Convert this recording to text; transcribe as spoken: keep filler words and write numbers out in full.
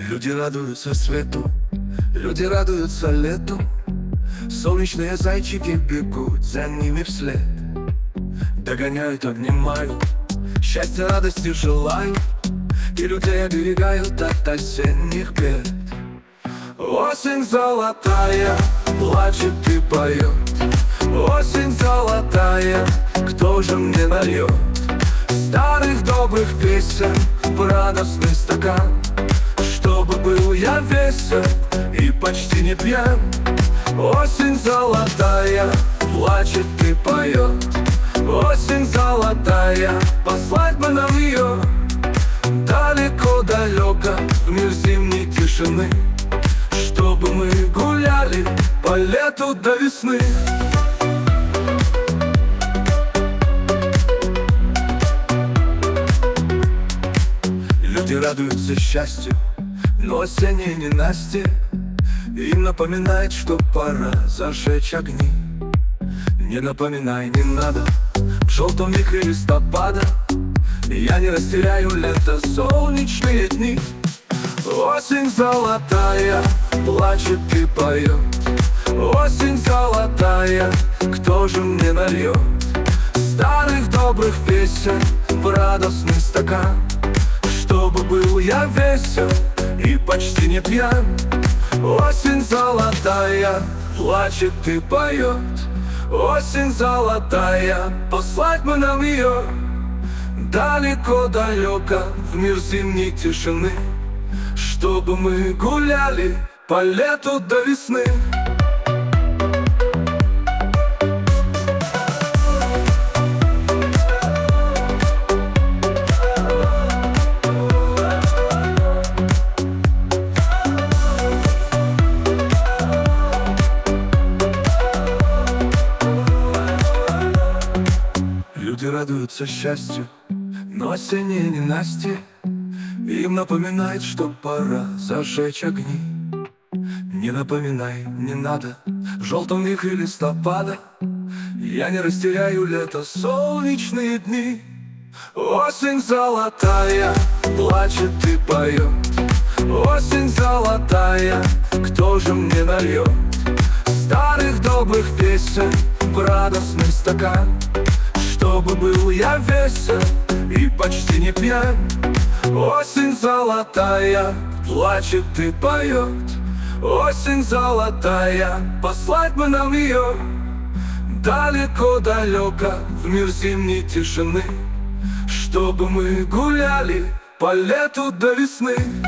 Люди радуются свету, люди радуются лету. Солнечные зайчики бегут за ними вслед. Догоняют, обнимают, счастья, радости желают, и людей оберегают от осенних бед. Осень золотая, плачет и поет. Осень золотая, кто же мне нальет старых добрых песен в радостный стакан, чтобы был я весел и почти не пьян. Осень золотая, плачет и поет. Осень золотая, послать бы нам ее далеко-далеко в мир зимней тишины, чтобы мы гуляли по лету до весны. Люди радуются счастью, но осенние ненастье им напоминает, что пора зажечь огни. Не напоминай, не надо, в желтом вихре листопада я не растеряю лето, солнечные дни. Осень золотая, плачет и поет. Осень золотая, кто же мне нальет старых добрых песен в радостный стакан, чтобы был я весел и почти не пьян. Осень золотая, плачет и поет. Осень золотая, послать бы нам ее далеко-далеко в мир зимней тишины, чтобы мы гуляли по лету до весны. Люди радуются счастью, но осенние ненастье им напоминает, что пора зажечь огни. Не напоминай, не надо, в желтом вихре листопада я не растеряю лето, солнечные дни. Осень золотая, плачет и поет. Осень золотая, кто же мне нальет старых добрых песен в радостный стакан, чтобы был я весел и почти не пьян. Осень золотая, плачет и поет. Осень золотая, послать бы нам ее далеко-далеко в мир зимней тишины, чтобы мы гуляли по лету до весны.